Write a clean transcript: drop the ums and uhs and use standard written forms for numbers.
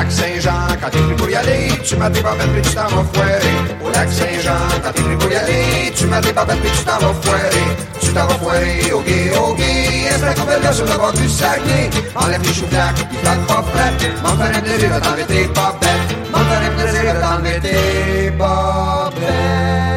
lac Saint-Jean, quand t'es pris pour y aller, tu m'as tes babettes puis tu t'en vas foirer. Au lac Saint-Jean, quand t'es pris pour y aller, tu m'as tes babettes puis tu t'en vas foirer. Tu t'en vas foirer, ok, ok. Est-ce qu'on fait là sur le bord du Saguenay? Enlève tes choux-plaques, il flatte pas frais. M'en faire un plaisir d'enlever tes babettes. M'en faire un plaisir d'enlever tes babettes.